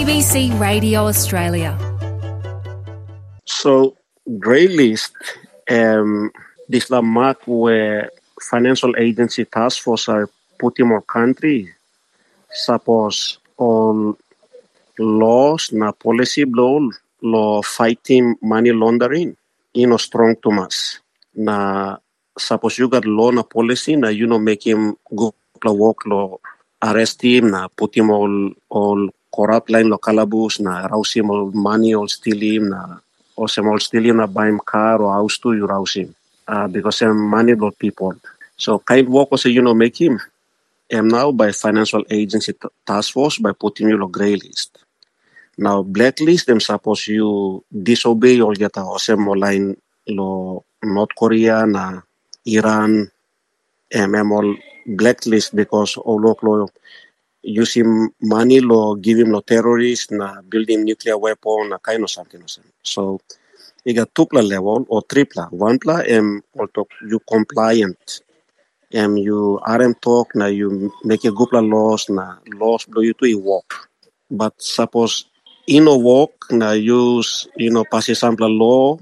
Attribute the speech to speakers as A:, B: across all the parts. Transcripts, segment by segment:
A: ABC Radio Australia.
B: So, grey list, this la mark where financial agency task force are putting more country, suppose all laws na policy law fighting money laundering, strong to us. Na suppose you got law na policy na make him go work law arrest him na put him all corrupt line lo calabus na rouse him all money all steal him na or some all steal him na buy him car or house too you rouse him because some money lot people. So kind work also make him now by financial agency task force by putting you on grey list. Now blacklist them suppose you disobey all get awesome line lo North Korea na Iran all blacklist because all lo use him money lo give him lo terrorist na build him nuclear weapon na kind of something. So you got two level or triple. One pla also you compliant. You RM talk na you make a good laws na laws blow you to work. But suppose work na use pass example law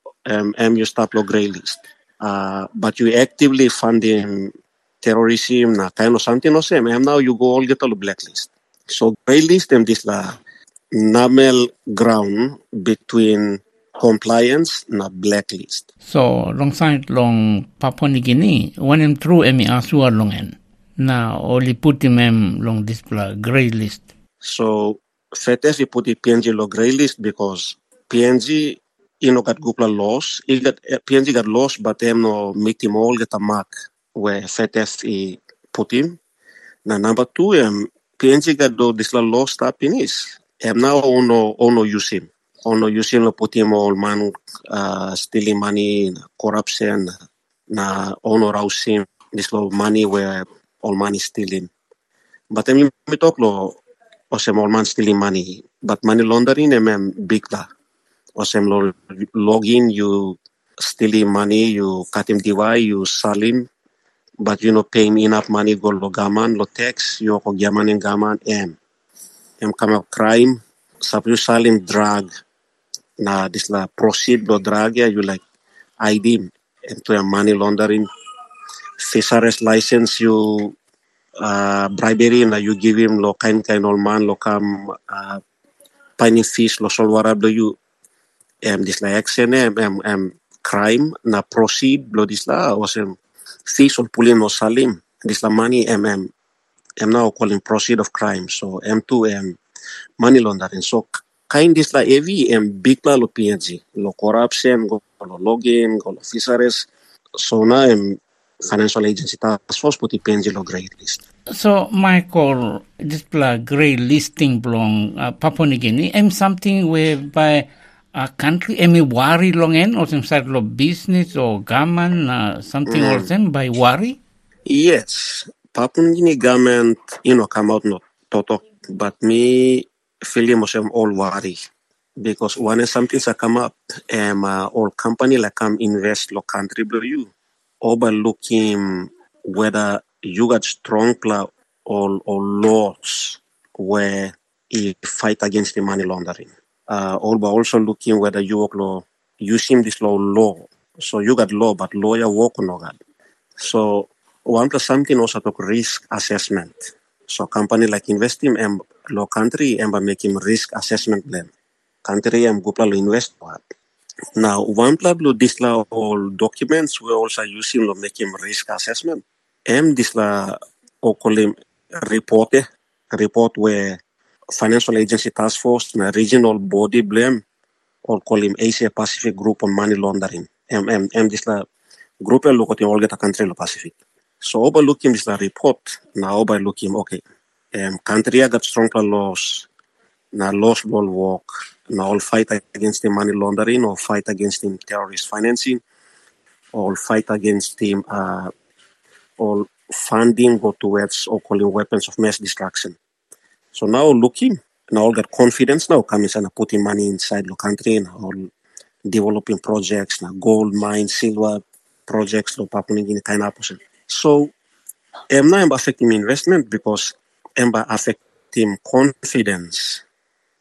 B: you start lo grey list. But you actively funding terrorism na kind of something now you go all get a blacklist. So grey list this la normal ground between compliance na blacklist.
C: So alongside long Papua New Guinea, when him through emi asua longen na only put him long this grey list.
B: So FETF he put the PNG lo grey list because PNG got gupla laws. PNG got laws, but them no make him all get a mark where FETF he put him. Now number two, PNG got do this law stop in is. Now ono use him. Ono use him to put him all man stealing money, corruption, na ono rouse him this law money where all money stealing. But me talk lo osem all man stealing money. But money laundering big la. Osem lo login you stealing money, you cut him DY, you sell him, but pay him enough money go lo gaman, lo tax, you ko gaman in gaman come up crime, suppose you sell him drug. Na this la proceed lo drug you like ID him into a money laundering. Fisheries license you bribery na you give him lo kind old man lo come finding fish lo solwara do you this la action crime na proceed lo this la was fish or pulling no salim this la money now calling proceed of crime. So M2 money laundering. So kind this la heavy big la lo PNG lo corruption go lo login go lo fisheries. So now financial agency task force put the PNG lo grey list.
C: So Michael, this grey listing belong Papua New Guinea something whereby a country worry long end or some side of business or government something or them by worry?
B: Yes. Papua New Guinea government, come out not to talk, but me feeling myself all worry. Because when something come up, all company like come invest lo country below you, overlooking whether you got strong or laws where you fight against the money laundering. Also looking whether you work law using this law. So you got law, but lawyer work no got. So one plus something also talk risk assessment. So company like investing law country by making risk assessment plan. Country gupla lo invest part. Now one plus this law all documents we also using to making risk assessment. This la call him report where financial agency task force na regional body blame or call him Asia Pacific Group on money laundering. This la group look at all get a country lo Pacific. So overlooking this la report now overlooking okay. Country got strong laws. Na laws will work. Now all fight against the money laundering or fight against him terrorist financing or fight against him all funding go towards or calling weapons of mass destruction. So now looking, now all got confidence now coming and putting money inside the country and all developing projects, now gold mine, silver projects, no Papua New Guinea kind of person. So now I'm affecting investment because I'm affecting confidence.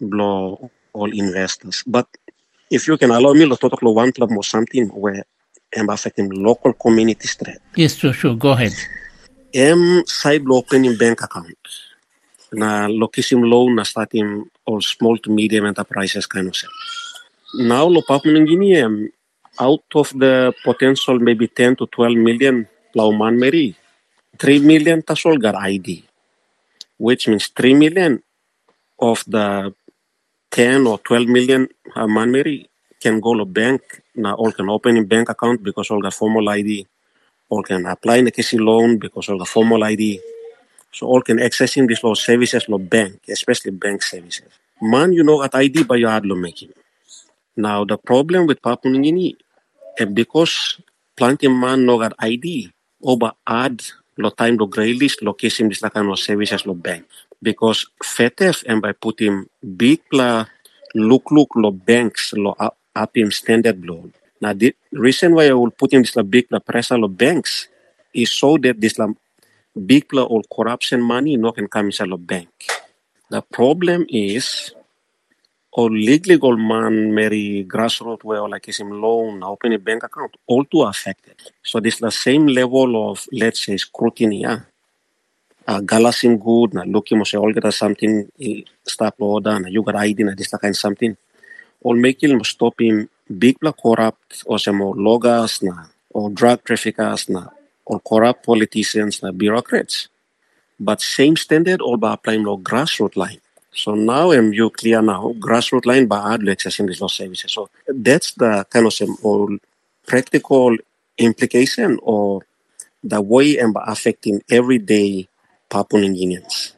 B: blow all investors. But if you can allow me to talk about one problem or something where I'm affecting local communities threat.
C: Yes, sure. Go ahead.
B: Side opening bank account. Na location loan na starting all small to medium enterprises kind of stuff. Now lo Papua New Guinea, out of the potential maybe 10 to 12 million Plauman Mary, 3 million tasol got ID, which means 3 million of the 10 or 12 million Manmeri can go to bank. Now all can open a bank account because all got formal ID. All can apply in the KC loan because all got formal ID. So all can accessing these law services law bank, especially bank services. Man, you know at ID by your ad law making. Now the problem with Papua New Guinea, because plenty man no got ID, over add lo time lo gray list location this like no services lo bank. Because FETF and by putting big look lo banks lo up in standard loan. Now the reason why I will put in this big pressure lo banks is so that this big or corruption money no can come inside the bank. The problem is all legal man Mary grassroots where like is him loan open a bank account all too affected. So this the same level of let's say scrutiny. Galasim good na looking mo say all get something stop order na you got ID na this kind something. All making mo stop him big corrupt or some more loggers na or drug traffickers na or corrupt politicians na bureaucrats. But same standard all by applying no grassroots line. So now you clear now grassroots line by add accessing these law services. So that's the kind of some all practical implication or the way and by affecting everyday Papua New Guineans.